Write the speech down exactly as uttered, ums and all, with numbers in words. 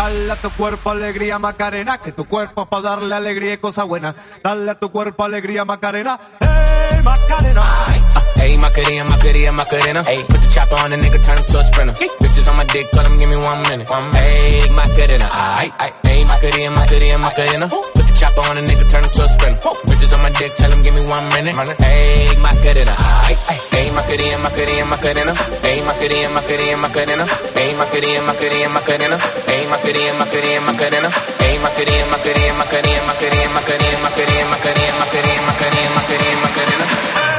Dale a tu cuerpo alegría Macarena, que tu cuerpo es para darle alegría y cosas buenas. Dale a tu cuerpo alegría Macarena, hey Macarena. Hey, Macarena, Macarena, Macarena. Hey, put the chopper on the nigga, turn him to a sprinter. Bitches on my dick, tell him give me one minute. One minute. Hey, Macarena, aight, aight. Hey, Macarena, Macarena, Macarena. Put the chopper on the nigga, turn him to a sprinter. Bitches on my dick, tell him give me one minute. Hey, Macarena, aight, aight. Hey, Macarena, Macarena, Macarena. Hey, Macarena, Macarena, Macarena. Hey, Macarena, Macarena, Macarena. Hey, Macarena, Macarena, Macarena. Hey, Macarena, Macarena, Macarena, Macarena, Macarena, Macarena, Macarena, Macarena, Macarena, Macarena, Macarena.